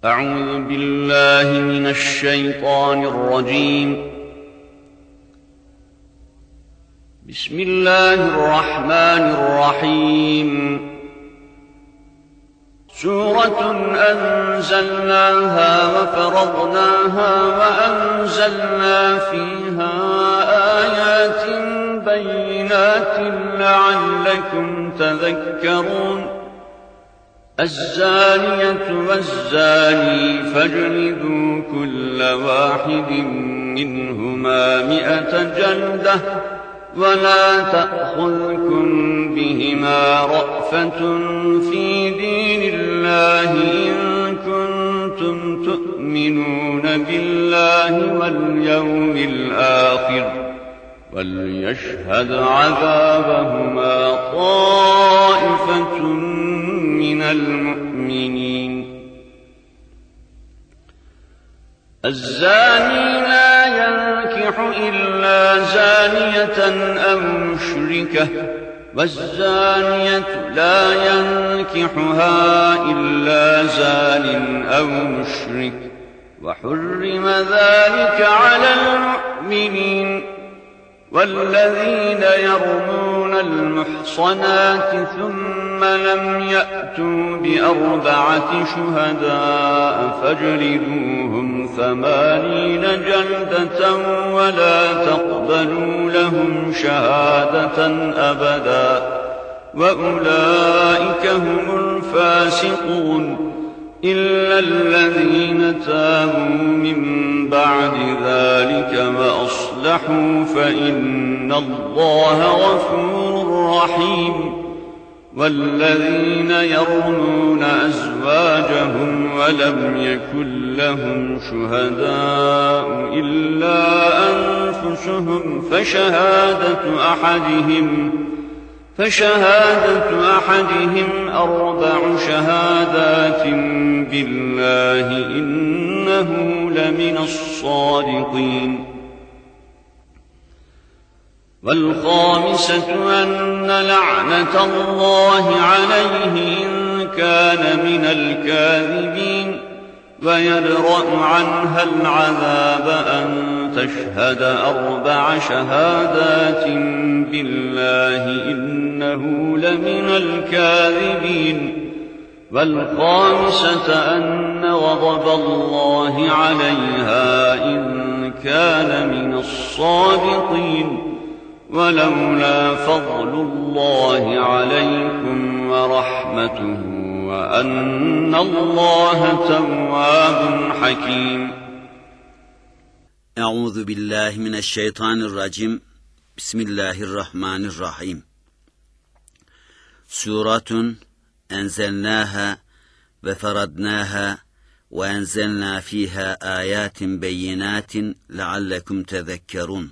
أعوذ بالله من الشيطان الرجيم. بسم الله الرحمن الرحيم. سورة أنزلناها وفرضناها وأنزلنا فيها آيات بينات لعلكم تذكرون. الزانية والزاني فاجلدوا كل واحد منهما 100 جلدة ولا تأخذكم بهما رأفة في دين الله إن كنتم تؤمنون بالله واليوم الآخر وليشهد عذابهما طائفة من المؤمنين. الزاني لا ينكح إلا زانية أو مشركة والزانية لا ينكحها إلا زان أو مشرك وحرم ذلك على المؤمنين. والذين يرمون المحصنات ثم لم يأتوا ب4 شهداء فاجلدوهم 80 جلدة ولا تقبلوا لهم شهادة أبدا وأولئك هم الفاسقون إلا الذين تابوا من بعد ذلك وأصلحوا فإن الله غفور رحيم. والذين يرمون أزواجهم ولم يكن لهم شهداء إلا أنفسهم فشهادة أحدهم 4 شهادات بالله إنه لمن الصادقين. والخامسة أن لعنة الله عليه إن كان من الكاذبين ويدرأ عنها العذاب أن تشهد 4 شهادات بالله إنه لمن الكاذبين. والخامسة أن غضب الله عليها إن كان من الصادقين. ولولا فضل الله عليكم ورحمته وأن الله تواب حكيم. أعوذ بالله من الشيطان الرجيم. بسم الله الرحمن الرحيم. سورة أنزلناها وفرضناها وأنزلنا فيها آيات بينات لعلكم تذكرون.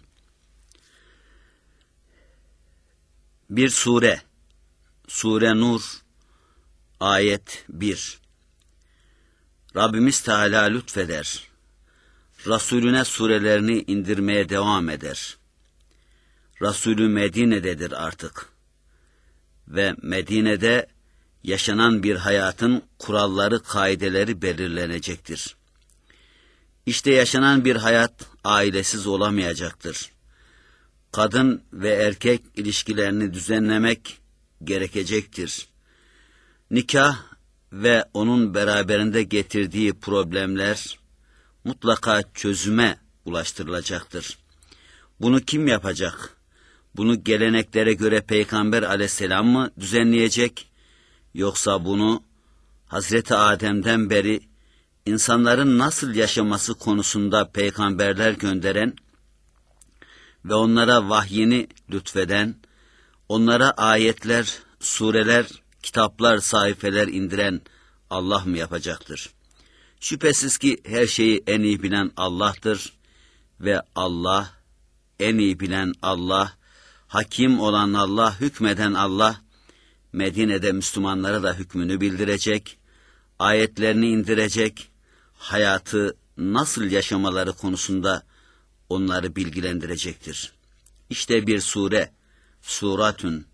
Bir sure. Sure Nur. Ayet 1. Rabbimiz Teala lütfeder. Resulüne surelerini indirmeye devam eder. Resulü Medine'dedir artık. Ve Medine'de yaşanan bir hayatın kuralları, kaideleri belirlenecektir. İşte yaşanan bir hayat ailesiz olamayacaktır. Kadın ve erkek ilişkilerini düzenlemek gerekecektir. Nikah ve onun beraberinde getirdiği problemler mutlaka çözüme ulaştırılacaktır. Bunu kim yapacak? Bunu geleneklere göre Peygamber aleyhisselam mı düzenleyecek? Yoksa bunu Hazreti Adem'den beri insanların nasıl yaşaması konusunda peygamberler gönderen ve onlara vahyini lütfeden, onlara ayetler, sureler, kitaplar, sayfeler indiren Allah mı yapacaktır? Şüphesiz ki her şeyi en iyi bilen Allah'tır ve Allah, en iyi bilen Allah, hakim olan Allah, hükmeden Allah, Medine'de Müslümanlara da hükmünü bildirecek, ayetlerini indirecek, hayatı nasıl yaşamaları konusunda onları bilgilendirecektir. İşte bir sure, suratun,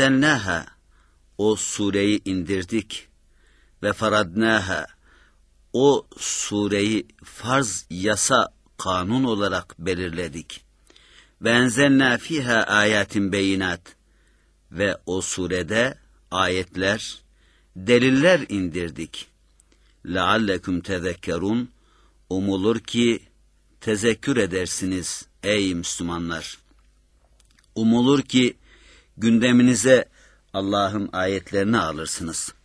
enzelnâha, o sureyi indirdik ve faradnâha, o sureyi farz, yasa, kanun olarak belirledik. Ve enzelnâ fîhâ âyâtin beyinat. Ve o surede ayetler, deliller indirdik. لَعَلَّكُمْ تَذَكَّرُونَ. Umulur ki tezekkür edersiniz ey Müslümanlar. Umulur ki gündeminize Allah'ın ayetlerini alırsınız.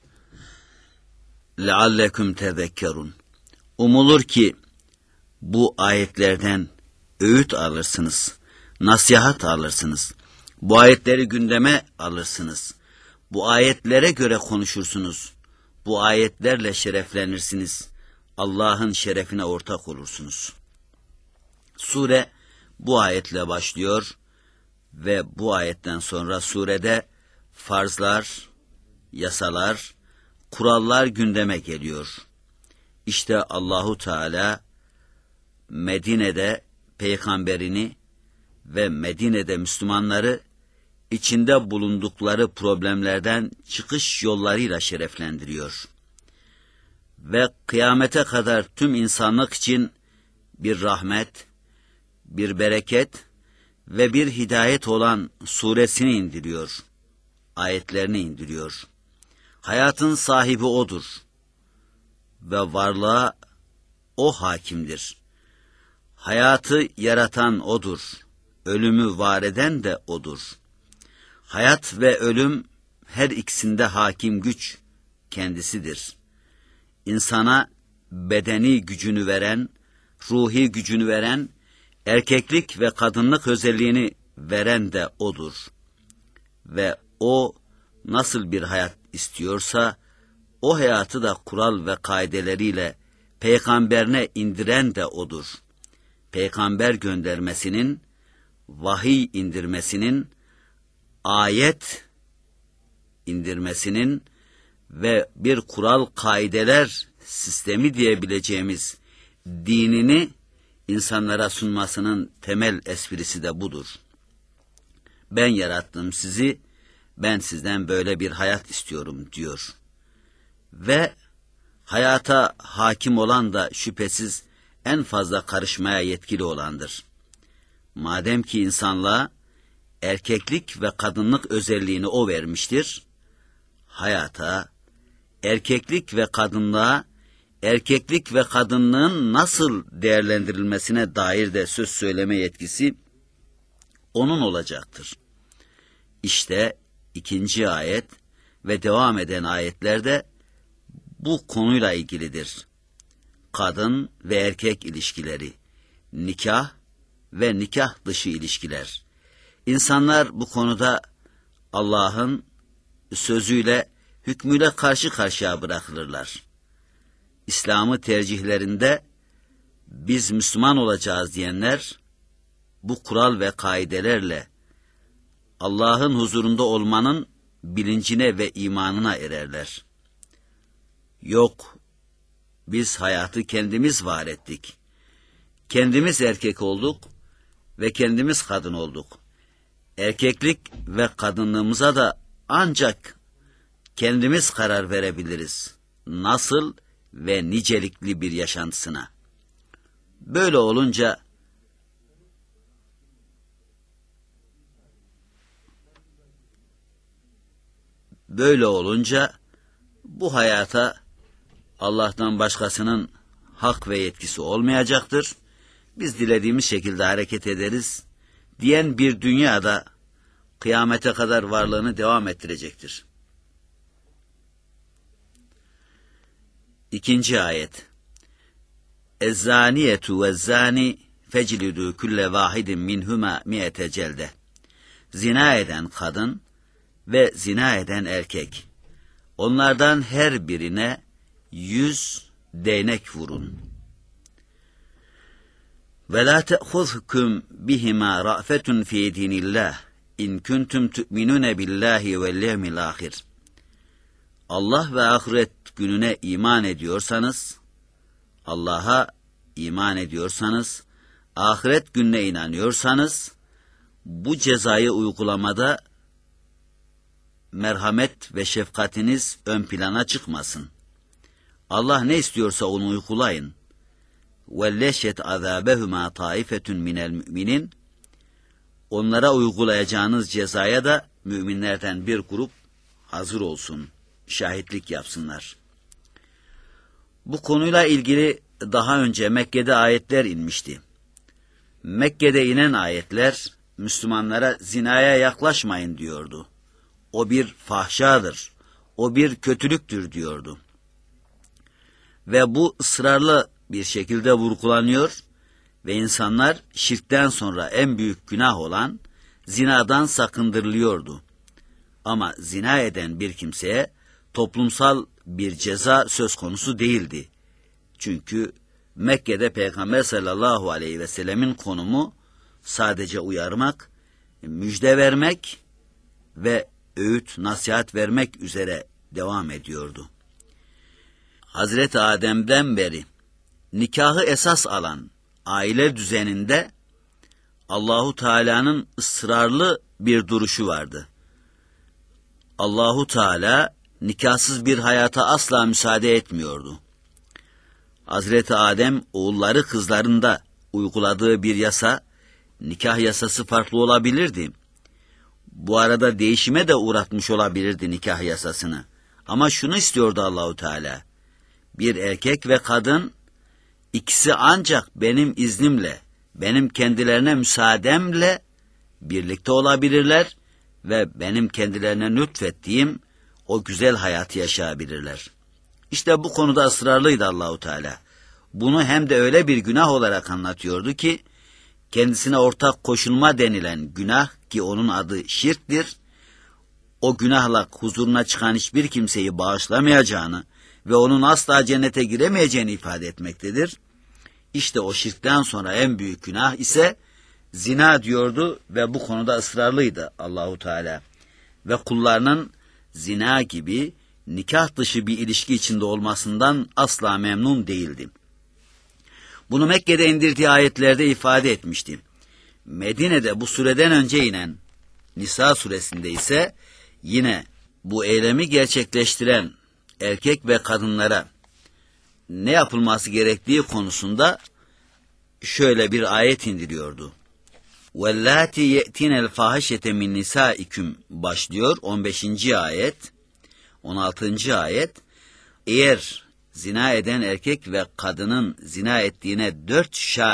لَعَلَّكُمْ تَذَكَّرُونَ. Umulur ki bu ayetlerden öğüt alırsınız, nasihat alırsınız. Bu ayetleri gündeme alırsınız. Bu ayetlere göre konuşursunuz. Bu ayetlerle şereflenirsiniz. Allah'ın şerefine ortak olursunuz. Sure bu ayetle başlıyor ve bu ayetten sonra surede farzlar, yasalar, kurallar gündeme geliyor. İşte Allahu Teala Medine'de peygamberini ve Medine'de Müslümanları içinde bulundukları problemlerden çıkış yollarıyla şereflendiriyor. Ve kıyamete kadar tüm insanlık için bir rahmet, bir bereket ve bir hidayet olan suresini indiriyor. Ayetlerini indiriyor. Hayatın sahibi O'dur ve varlığa O hakimdir. Hayatı yaratan O'dur. Ölümü var eden de O'dur. Hayat ve ölüm her ikisinde hakim güç kendisidir. İnsana bedeni gücünü veren, ruhi gücünü veren, erkeklik ve kadınlık özelliğini veren de O'dur. Ve O nasıl bir hayat istiyorsa, o hayatı da kural ve kaideleriyle peygamberine indiren de O'dur. Peygamber göndermesinin, vahiy indirmesinin, ayet indirmesinin ve bir kural kaideler sistemi diyebileceğimiz dinini insanlara sunmasının temel esprisi de budur. Ben yarattım sizi, ben sizden böyle bir hayat istiyorum diyor. Ve hayata hakim olan da şüphesiz en fazla karışmaya yetkili olandır. Madem ki insanlığa erkeklik ve kadınlık özelliğini O vermiştir, hayata, erkeklik ve kadınlığa, erkeklik ve kadınlığın nasıl değerlendirilmesine dair de söz söyleme yetkisi O'nun olacaktır. İşte 2. ayet ve devam eden ayetlerde bu konuyla ilgilidir. Kadın ve erkek ilişkileri, nikah ve nikah dışı ilişkiler. İnsanlar bu konuda Allah'ın sözüyle, hükmüyle karşı karşıya bırakılırlar. İslam'ı tercihlerinde biz Müslüman olacağız diyenler, bu kural ve kaidelerle Allah'ın huzurunda olmanın bilincine ve imanına ererler. Yok, biz hayatı kendimiz var ettik. Kendimiz erkek olduk ve kendimiz kadın olduk. Erkeklik ve kadınlığımıza da ancak kendimiz karar verebiliriz. Nasıl ve nicelikli bir yaşantısına. Böyle olunca bu hayata Allah'tan başkasının hak ve yetkisi olmayacaktır. Biz dilediğimiz şekilde hareket ederiz diyen bir dünyada kıyamete kadar varlığını devam ettirecektir. 2. ayet. Ez-zaniyetu vez-zani feclidu kulle vahidin minhuma mi'ete celde. Zina eden kadın ve zina eden erkek, onlardan her birine 100 değnek vurun. Ve la te'khuzkum bihima ra'fetun fi dinillah in kuntum tu'minun billahi vel yevmil ahir. Allah ve ahiret gününe iman ediyorsanız, Allah'a iman ediyorsanız, ahiret gününe inanıyorsanız, bu cezayı uygulamada merhamet ve şefkatiniz ön plana çıkmasın. Allah ne istiyorsa onu uygulayın. وَلَّشَّتْ عَذَابَهُمَا طَائِفَةٌ مِنَ الْمُؤْمِنِينَ Onlara uygulayacağınız cezaya da müminlerden bir grup hazır olsun, şahitlik yapsınlar. Bu konuyla ilgili daha önce Mekke'de ayetler inmişti. Mekke'de inen ayetler Müslümanlara zinaya yaklaşmayın diyordu. O bir fahşadır, o bir kötülüktür diyordu. Ve bu ısrarlı bir şekilde vurgulanıyor ve insanlar şirkten sonra en büyük günah olan zinadan sakındırılıyordu. Ama zina eden bir kimseye toplumsal bir ceza söz konusu değildi. Çünkü Mekke'de Peygamber sallallahu aleyhi ve sellemin konumu sadece uyarmak, müjde vermek ve öğüt, nasihat vermek üzere devam ediyordu. Hazreti Adem'den beri nikahı esas alan aile düzeninde Allahu Teala'nın ısrarlı bir duruşu vardı. Allahu Teala nikahsız bir hayata asla müsaade etmiyordu. Hazreti Adem oğulları kızlarında uyguladığı bir yasa, nikah yasası farklı olabilirdi. Bu arada değişime de uğratmış olabilirdi nikah yasasını. Ama şunu istiyordu Allahu Teala. Bir erkek ve kadın ikisi ancak benim iznimle, benim kendilerine müsaademle birlikte olabilirler ve benim kendilerine lütfettiğim o güzel hayatı yaşayabilirler. İşte bu konuda ısrarlıydı Allahu Teala. Bunu hem de öyle bir günah olarak anlatıyordu ki kendisine ortak koşulma denilen günah, ki onun adı şirktir, o günahla huzuruna çıkan hiçbir kimseyi bağışlamayacağını ve onun asla cennete giremeyeceğini ifade etmektedir. İşte o şirkten sonra en büyük günah ise zina diyordu ve bu konuda ısrarlıydı Allahu Teala. Ve kullarının zina gibi nikah dışı bir ilişki içinde olmasından asla memnun değildi. Bunu Mekke'de indirdiği ayetlerde ifade etmişti. Medine'de bu sureden önce inen Nisa suresinde ise yine bu eylemi gerçekleştiren erkek ve kadınlara ne yapılması gerektiği konusunda şöyle bir ayet indiriyordu. وَاللَّاتِ يَأْتِينَ الْفَاحِشَةَ مِنْ نِسَائِكُمْ başlıyor 15. ayet, 16. ayet. Eğer zina eden erkek ve kadının zina ettiğine 4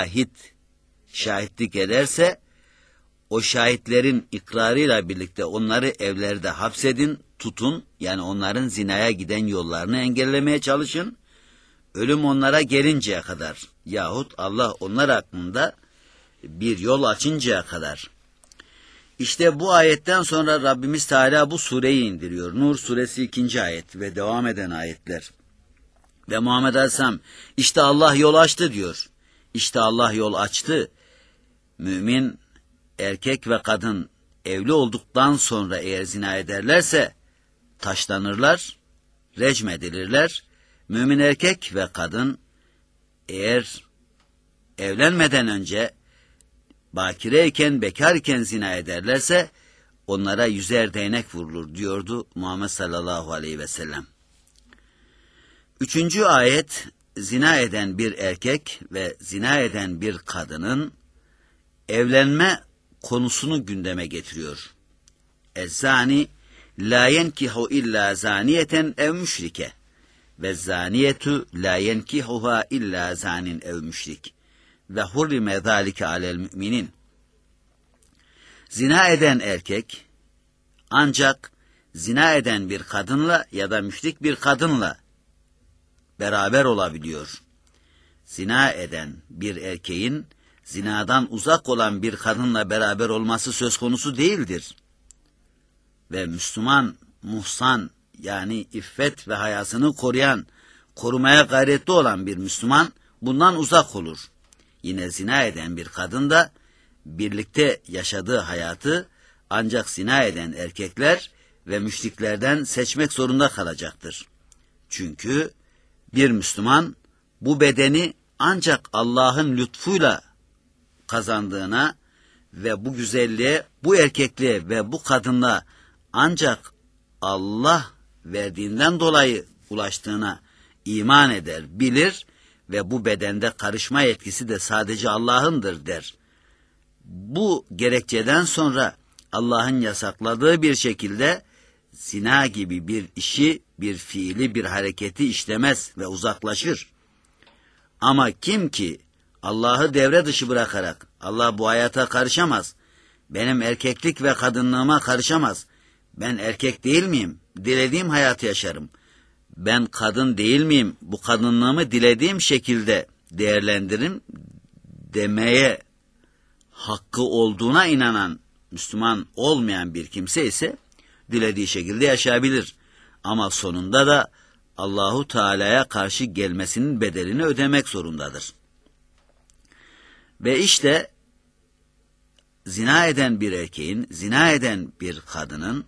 şahitlik ederse, o şahitlerin ikrarıyla birlikte onları evlerde hapsedin, tutun, yani onların zinaya giden yollarını engellemeye çalışın, ölüm onlara gelinceye kadar yahut Allah onlar hakkında bir yol açıncaya kadar. İşte bu ayetten sonra Rabbimiz Teala bu sureyi indiriyor. Nur suresi 2. ayet ve devam eden ayetler. Ve Muhammed Aleyhisselam işte Allah yol açtı diyor. İşte Allah yol açtı. Mümin erkek ve kadın evli olduktan sonra eğer zina ederlerse taşlanırlar, recm edilirler. Mümin erkek ve kadın eğer evlenmeden önce bakireyken, bekarken zina ederlerse onlara 100'er değnek vurulur diyordu Muhammed sallallahu aleyhi ve sellem. 3. ayet zina eden bir erkek ve zina eden bir kadının evlenme konusunu gündeme getiriyor. Ez-zani la yenkihu illa zaniyeten ev müşrike ve zaniyetu la yenkihuha illa zanin ev müşrik ve hurrime zalike alel müminin. Zina eden erkek ancak zina eden bir kadınla ya da müşrik bir kadınla beraber olabiliyor. Zina eden bir erkeğin zinadan uzak olan bir kadınla beraber olması söz konusu değildir. Ve Müslüman, muhsan, yani iffet ve hayasını korumaya gayretli olan bir Müslüman bundan uzak olur. Yine zina eden bir kadın da birlikte yaşadığı hayatı ancak zina eden erkekler ve müşriklerden seçmek zorunda kalacaktır. Çünkü bir Müslüman bu bedeni ancak Allah'ın lütfuyla kazandığına ve bu güzelliğe, bu erkekliğe ve bu kadınla ancak Allah verdiğinden dolayı ulaştığına iman eder, bilir ve bu bedende karışma yetkisi de sadece Allah'ındır der. Bu gerekçeden sonra Allah'ın yasakladığı bir şekilde zina gibi bir işi, bir fiili, bir hareketi işlemez ve uzaklaşır. Ama kim ki Allah'ı devre dışı bırakarak, Allah bu hayata karışamaz, benim erkeklik ve kadınlığıma karışamaz, ben erkek değil miyim, dilediğim hayatı yaşarım, ben kadın değil miyim, bu kadınlığımı dilediğim şekilde değerlendiririm demeye hakkı olduğuna inanan, Müslüman olmayan bir kimse ise dilediği şekilde yaşayabilir. Ama sonunda da Allahu Teala'ya karşı gelmesinin bedelini ödemek zorundadır. Ve işte zina eden bir erkeğin, zina eden bir kadının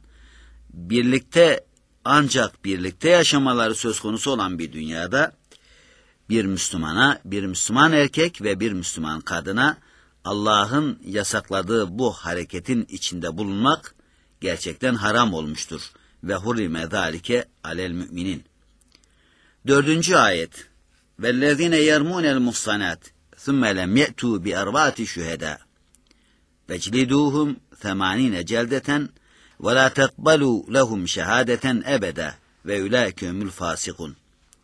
ancak birlikte yaşamaları söz konusu olan bir dünyada bir Müslümana, bir Müslüman erkek ve bir Müslüman kadına Allah'ın yasakladığı bu hareketin içinde bulunmak gerçekten haram olmuştur. Ve hurrime zâlike alel müminin. 4. ayet. Vellezîne yermûnel muhsanât thumme lem ye'tû bi erbâti şühedâ veclidûhum 80 celdeten ve lâ tekbalû lehum şehâdeten ebedâ ve ulâike humul fâsikûn.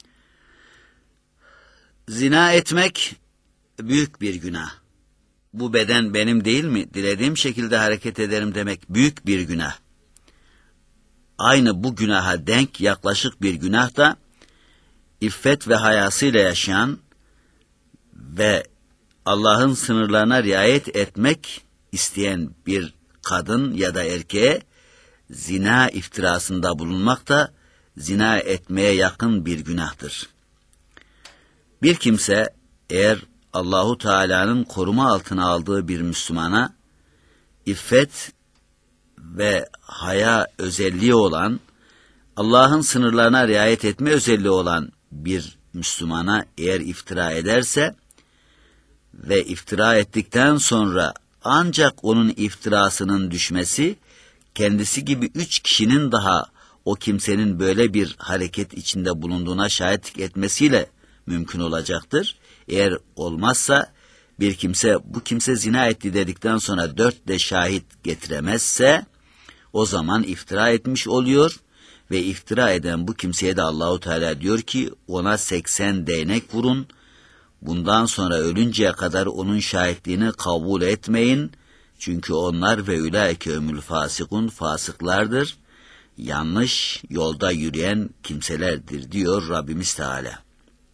Zina etmek büyük bir günah. Bu beden benim değil mi? Dilediğim şekilde hareket ederim demek büyük bir günah. Aynı bu günaha denk yaklaşık bir günah da iffet ve hayasıyla yaşayan ve Allah'ın sınırlarına riayet etmek isteyen bir kadın ya da erkeğe zina iftirasında bulunmak da zina etmeye yakın bir günahtır. Bir kimse eğer Allahu Teala'nın koruma altına aldığı bir Müslümana iffet ve haya özelliği olan, Allah'ın sınırlarına riayet etme özelliği olan bir Müslümana eğer iftira ederse ve iftira ettikten sonra ancak onun iftirasının düşmesi, kendisi gibi 3 kişinin daha o kimsenin böyle bir hareket içinde bulunduğuna şahitlik etmesiyle mümkün olacaktır. Eğer olmazsa bu kimse zina etti dedikten sonra 4 de şahit getiremezse o zaman iftira etmiş oluyor ve iftira eden bu kimseye de Allahu Teala diyor ki ona 80 değnek vurun. Bundan sonra ölünceye kadar onun şahitliğini kabul etmeyin. Çünkü onlar ve ulaike humul fasikun, fasıklardır. Yanlış yolda yürüyen kimselerdir diyor Rabbimiz Teala.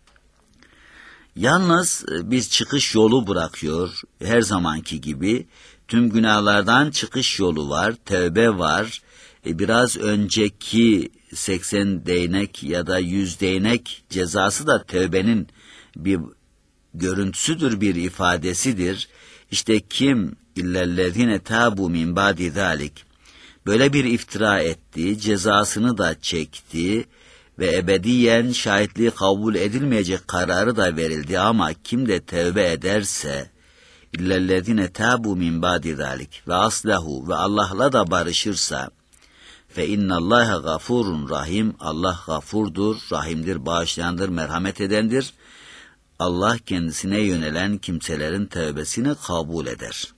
Yalnız biz çıkış yolu bırakıyor. Her zamanki gibi tüm günahlardan çıkış yolu var, tövbe var. Biraz önceki 80 değnek ya da 100 değnek cezası da tövbenin bir görüntüsüdür, bir ifadesidir. İşte kim illellezine tabu min ba'di zalik böyle bir iftira etti, cezasını da çekti ve ebediyen şahitliği kabul edilmeyecek kararı da verildi ama kim de tevbe ederse illellezine tabu min ba'di zalik ve aslahu ve Allah'la da barışırsa fe innallaha gafurun rahim, Allah gafurdur, rahimdir, bağışlayandır, merhamet edendir. Allah kendisine yönelen kimselerin tövbesini kabul eder.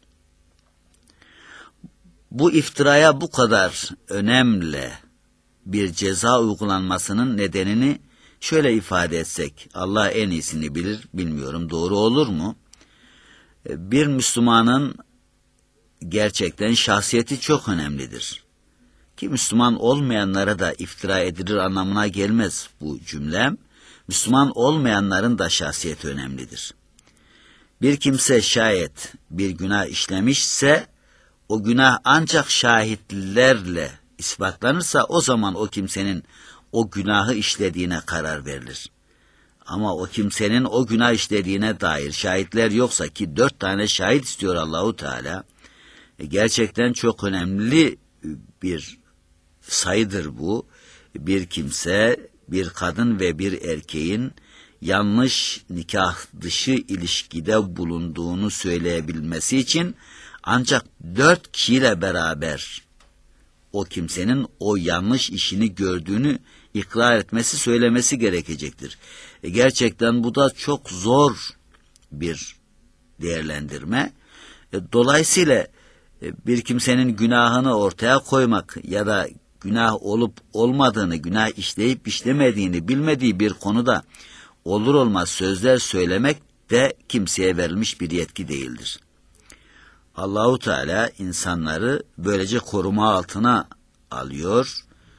Bu iftiraya bu kadar önemli bir ceza uygulanmasının nedenini şöyle ifade etsek, Allah en iyisini bilir, bilmiyorum doğru olur mu? Bir Müslümanın gerçekten şahsiyeti çok önemlidir. Ki Müslüman olmayanlara da iftira edilir anlamına gelmez bu cümlem. Müslüman olmayanların da şahsiyeti önemlidir. Bir kimse şayet bir günah işlemişse, o günah ancak şahitlerle ispatlanırsa o zaman o kimsenin o günahı işlediğine karar verilir. Ama o kimsenin o günah işlediğine dair şahitler yoksa ki 4 tane şahit istiyor Allahu Teala, gerçekten çok önemli bir sayıdır bu. Bir kimse, bir kadın ve bir erkeğin yanlış nikah dışı ilişkide bulunduğunu söyleyebilmesi için ancak 4 kişiyle beraber o kimsenin o yanlış işini gördüğünü ikrar etmesi, söylemesi gerekecektir. Gerçekten bu da çok zor bir değerlendirme. Dolayısıyla bir kimsenin günahını ortaya koymak ya da günah olup olmadığını, günah işleyip işlemediğini bilmediği bir konuda olur olmaz sözler söylemek de kimseye verilmiş bir yetki değildir. Allahu Teala insanları böylece koruma altına alıyor.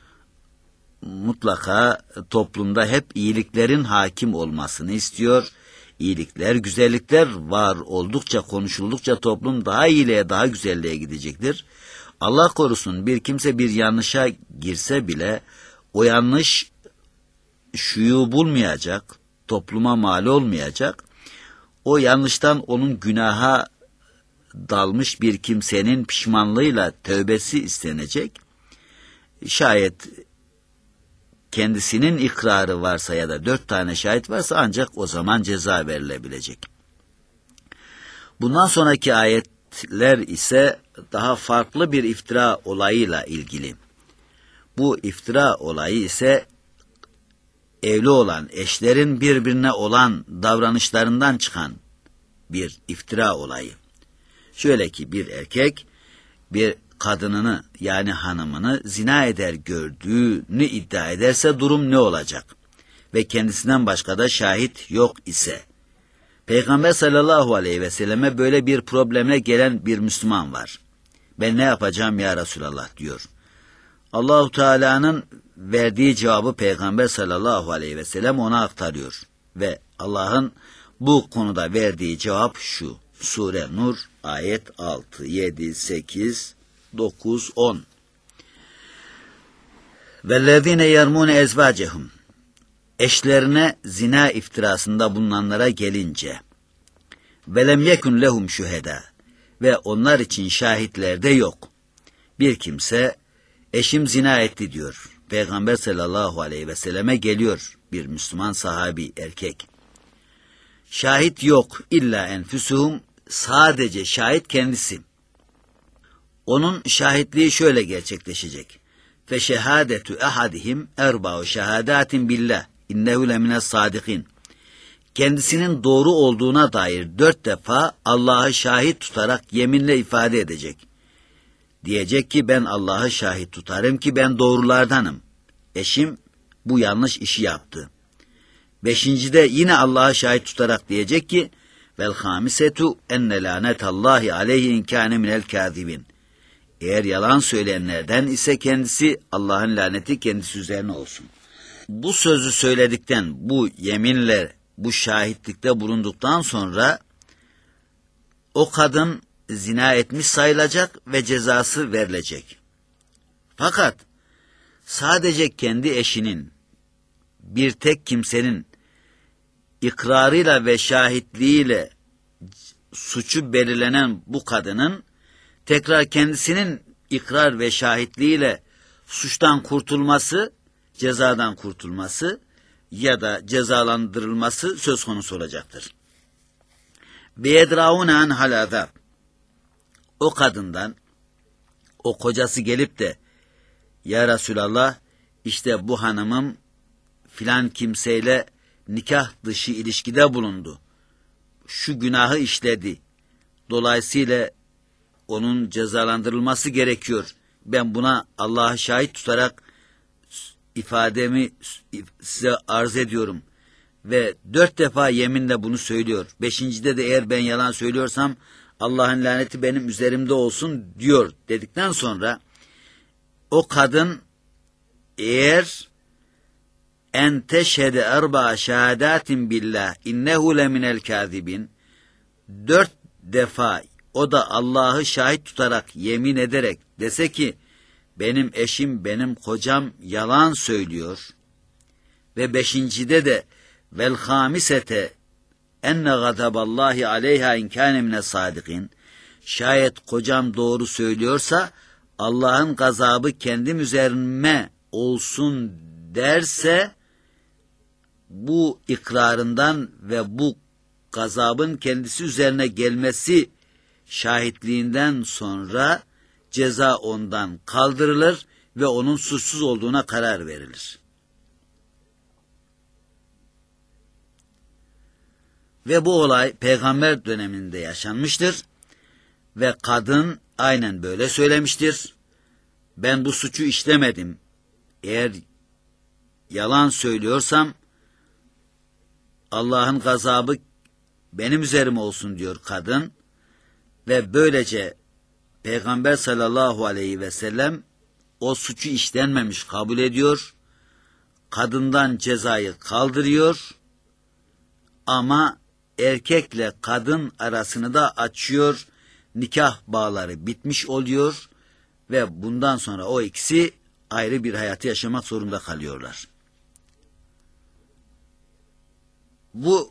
Mutlaka toplumda hep iyiliklerin hakim olmasını istiyor. İyilikler, güzellikler var oldukça, konuşuldukça toplum daha iyiliğe, daha güzelliğe gidecektir. Allah korusun, bir kimse bir yanlışa girse bile o yanlış şuyu bulmayacak, topluma mal olmayacak. O yanlıştan onun günaha dalmış bir kimsenin pişmanlığıyla tövbesi istenecek. Şayet kendisinin ikrarı varsa ya da 4 tane şahit varsa ancak o zaman ceza verilebilecek. Bundan sonraki ayetler ise daha farklı bir iftira olayıyla ilgili. Bu iftira olayı ise evli olan eşlerin birbirine olan davranışlarından çıkan bir iftira olayı. Şöyle ki bir erkek bir kadınını yani hanımını zina eder gördüğünü iddia ederse durum ne olacak? Ve kendisinden başka da şahit yok ise. Peygamber sallallahu aleyhi ve selleme böyle bir problemle gelen bir Müslüman var. Ben ne yapacağım ya Resulallah diyor. Allahu Teala'nın verdiği cevabı Peygamber sallallahu aleyhi ve sellem ona aktarıyor. Ve Allah'ın bu konuda verdiği cevap şu. Sure Nur ayet 6, 7, 8, 9, 10. وَالَّذ۪ينَ يَرْمُونَ اَزْوَاجَهُمْ Eşlerine zina iftirasında bulunanlara gelince وَلَمْ يَكُنْ لَهُمْ شُهَدَى Ve onlar için şahitler de yok. Bir kimse eşim zina etti diyor. Peygamber sallallahu aleyhi ve selleme geliyor bir Müslüman sahabi erkek. Şahit yok illa enfüsuhum, sadece şahit kendisi. Onun şahitliği şöyle gerçekleşecek. Fe şehadetu ehadihim erba'u şehadatin billah innehu lemines sadikin. Kendisinin doğru olduğuna dair 4 defa Allah'ı şahit tutarak yeminle ifade edecek. Diyecek ki ben Allah'ı şahit tutarım ki ben doğrulardanım. Eşim bu yanlış işi yaptı. 5. de yine Allah'ı şahit tutarak diyecek ki vel hamisetu enne lanetallahi aleyhi in kâne minel kâzibin. Eğer yalan söyleyenlerden ise kendisi, Allah'ın laneti kendisi üzerine olsun. Bu sözü söyledikten, bu yeminle, bu şahitlikte bulunduktan sonra o kadın zina etmiş sayılacak ve cezası verilecek. Fakat sadece kendi eşinin, bir tek kimsenin ikrarıyla ve şahitliğiyle suçu belirlenen bu kadının tekrar kendisinin ikrar ve şahitliğiyle suçtan kurtulması, cezadan kurtulması ya da cezalandırılması söz konusu olacaktır. بِيَدْرَعُونَ عَنْ هَلَذَا O kadından, o kocası gelip de ya Resulallah işte bu hanımım filan kimseyle nikah dışı ilişkide bulundu. Şu günahı işledi. Dolayısıyla onun cezalandırılması gerekiyor. Ben buna Allah'ı şahit tutarak ifademi size arz ediyorum. Ve 4 defa yeminle bunu söylüyor. 5. de eğer ben yalan söylüyorsam Allah'ın laneti benim üzerimde olsun diyor dedikten sonra o kadın eğer en teşhede erba şehadatin billah innehu leminel kâzibin 4 defa o da Allah'ı şahit tutarak yemin ederek dese ki benim eşim, benim kocam yalan söylüyor ve 5. de vel hamisete enne gadaballahi aleyha in kâne mine sadikin şayet kocam doğru söylüyorsa Allah'ın gazabı kendim üzerime olsun derse bu ikrarından ve bu gazabın kendisi üzerine gelmesi şahitliğinden sonra ceza ondan kaldırılır ve onun suçsuz olduğuna karar verilir. Ve bu olay peygamber döneminde yaşanmıştır. Ve kadın aynen böyle söylemiştir. Ben bu suçu işlemedim. Eğer yalan söylüyorsam Allah'ın gazabı benim üzerime olsun diyor kadın. Ve böylece Peygamber sallallahu aleyhi ve sellem o suçu işlenmemiş kabul ediyor. Kadından cezayı kaldırıyor. Ama erkekle kadın arasını da açıyor. Nikah bağları bitmiş oluyor. Ve bundan sonra o ikisi ayrı bir hayatı yaşamak zorunda kalıyorlar. Bu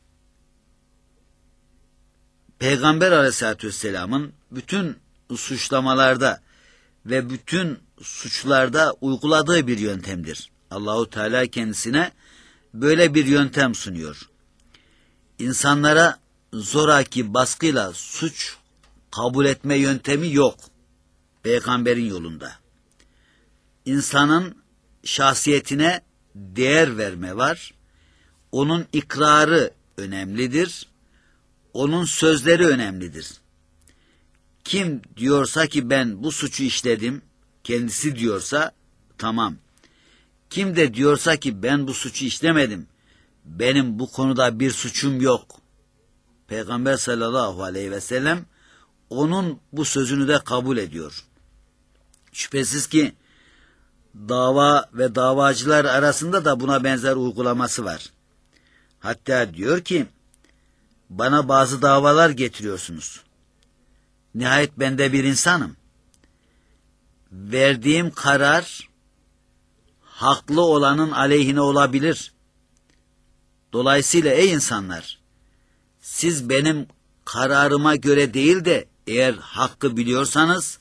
Peygamber Aleyhisselatü Vesselam'ın bütün suçlamalarda ve bütün suçlarda uyguladığı bir yöntemdir. Allahu Teala kendisine böyle bir yöntem sunuyor. İnsanlara zoraki baskıyla suç kabul etme yöntemi yok. Peygamberin yolunda. İnsanın şahsiyetine değer verme var. Onun ikrarı önemlidir. Onun sözleri önemlidir. Kim diyorsa ki ben bu suçu işledim, kendisi diyorsa tamam. Kim de diyorsa ki ben bu suçu işlemedim, benim bu konuda bir suçum yok. Peygamber sallallahu aleyhi ve sellem onun bu sözünü de kabul ediyor. Şüphesiz ki dava ve davacılar arasında da buna benzer uygulaması var. Hatta diyor ki, bana bazı davalar getiriyorsunuz. Nihayet ben de bir insanım. Verdiğim karar haklı olanın aleyhine olabilir. Dolayısıyla ey insanlar, siz benim kararıma göre değil de eğer hakkı biliyorsanız,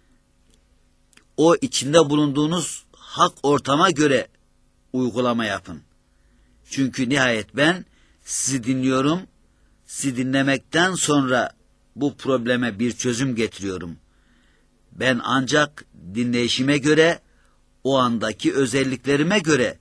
o içinde bulunduğunuz hak ortama göre uygulama yapın. Çünkü nihayet ben sizi dinliyorum, sizi dinlemekten sonra bu probleme bir çözüm getiriyorum. Ben ancak dinleyişime göre, o andaki özelliklerime göre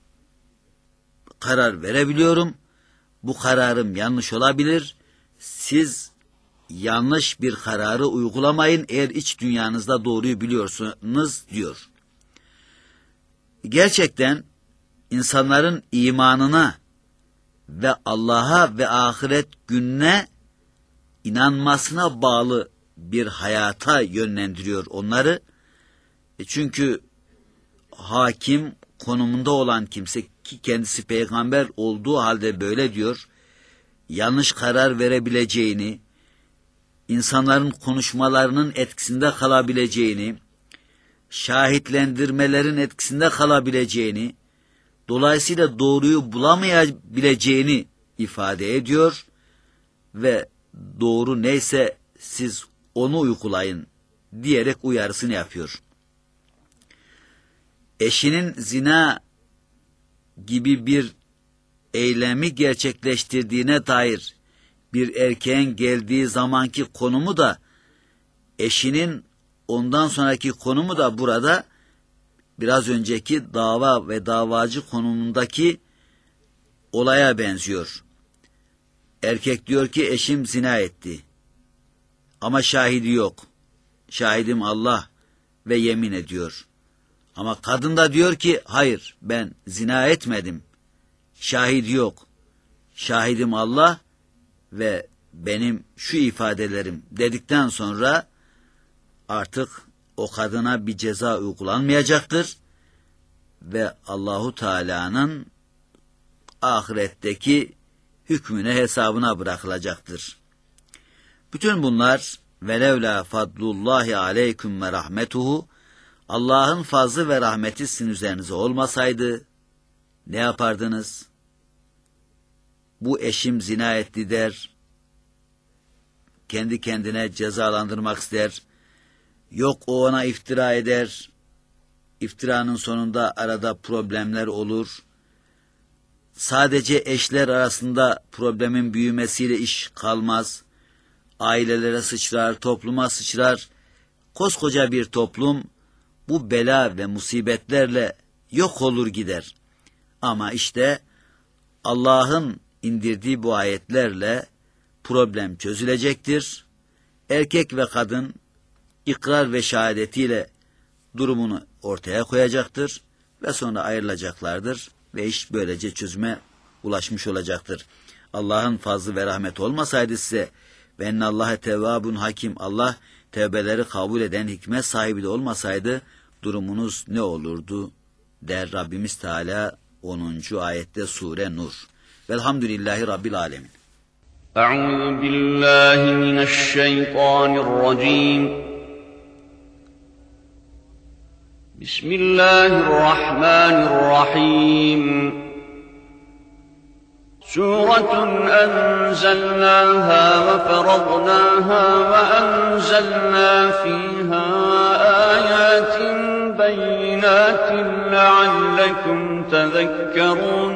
karar verebiliyorum. Bu kararım yanlış olabilir. Siz yanlış bir kararı uygulamayın eğer iç dünyanızda doğruyu biliyorsunuz diyor. Gerçekten insanların imanına ve Allah'a ve ahiret gününe inanmasına bağlı bir hayata yönlendiriyor onları. Çünkü hakim konumunda olan kimse, ki kendisi peygamber olduğu halde böyle diyor, yanlış karar verebileceğini, insanların konuşmalarının etkisinde kalabileceğini, şahitlendirmelerin etkisinde kalabileceğini, dolayısıyla doğruyu bulamayabileceğini ifade ediyor ve doğru neyse siz onu uygulayın diyerek uyarısını yapıyor. Eşinin zina gibi bir eylemi gerçekleştirdiğine dair bir erkeğin geldiği zamanki konumu da, eşinin ondan sonraki konumu da burada biraz önceki dava ve davacı konumundaki olaya benziyor. Erkek diyor ki eşim zina etti ama şahidi yok. Şahidim Allah ve yemin ediyor. Ama kadın da diyor ki hayır, ben zina etmedim. Şahidi yok. Şahidim Allah ve benim şu ifadelerim dedikten sonra artık o kadına bir ceza uygulanmayacaktır ve Allahu Teala'nın ahiretteki hükmüne, hesabına bırakılacaktır. Bütün bunlar velevla fadlullahi aleyküm ve rahmetuhu, Allah'ın fazlı ve rahmeti sizin üzerinize olmasaydı ne yapardınız? Bu eşim zina etti der, kendi kendine cezalandırmak ister, yok o ona iftira eder, iftiranın sonunda arada problemler olur. Sadece eşler arasında problemin büyümesiyle iş kalmaz. Ailelere sıçrar, topluma sıçrar. Koskoca bir toplum bu bela ve musibetlerle yok olur gider. Ama işte Allah'ın indirdiği bu ayetlerle problem çözülecektir. Erkek ve kadın ikrar ve şehadetiyle durumunu ortaya koyacaktır ve sonra ayrılacaklardır ve iş böylece çözüme ulaşmış olacaktır. Allah'ın fazlı ve rahmeti olmasaydı size ve ennallâhe tevvâbun hakim, Allah tevbeleri kabul eden hikmet sahibi de olmasaydı durumunuz ne olurdu der Rabbimiz Teala 10. ayette Sure Nur. Velhamdülillahi Rabbil alemin. Euzu billahi mineşşeytanirracim. Bismillahirrahmanirrahim. Suratun enzelnâhâ ve feradnâhâ ve enzelnâ fîhâ âyâtin beyinâtin leallekum tezekkerûn.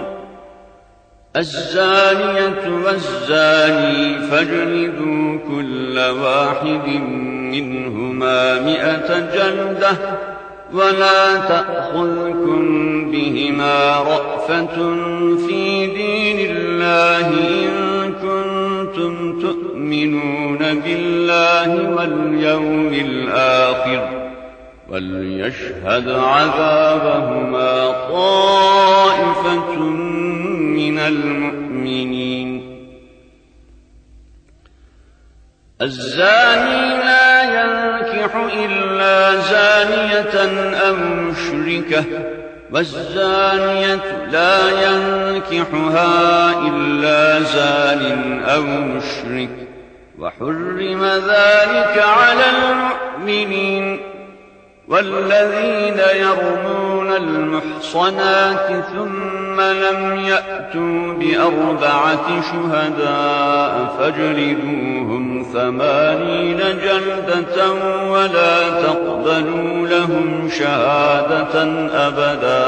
الزانية والزاني فاجلدوا كل واحد منهما 100 جلدة ولا تأخذكم بهما رأفة في دين الله إن كنتم تؤمنون بالله واليوم الآخر وليشهد عذابهما طائفة من المؤمنين. الزاني لا ينكح إلا زانية أو مشركة والزانية لا ينكحها إلا زان أو مشرك وحرم ذلك على المؤمنين. والذين يرمون المحصنات ثم لم يأتوا ب4 شهداء فاجلدوهم 80 جلدة ولا تقبلوا لهم شهادة أبدا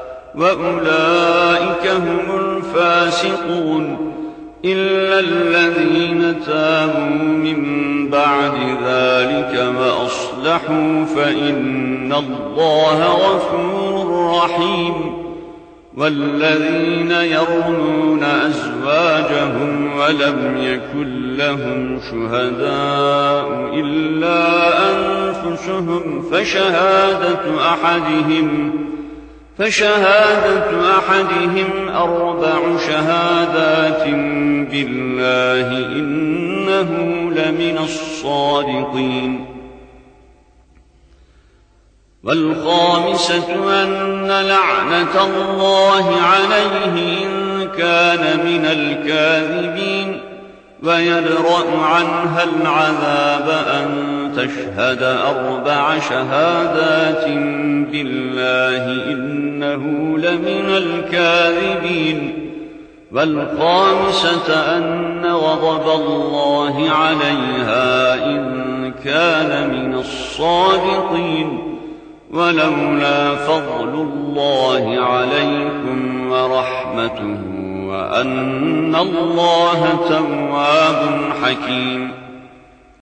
وأولئك هم الفاسقون إلا الذين تابوا من بعد ذلك وأصلحوا فإن الله غفور رحيم. والذين يرمون أزواجهم ولم يكن لهم شهداء إلا أنفسهم فشهادة أحدهم 4 شهادات بالله إنه لمن الصادقين. والخامسة أن لعنة الله عليه إن كان من الكاذبين ويدرأ عنها العذاب أن تشهد 4 شهادات بالله إنه لمن الكاذبين. والخامسة أن غضب الله عليها إن كان من الصادقين ولولا فضل الله عليكم ورحمته وأن الله تواب حكيم.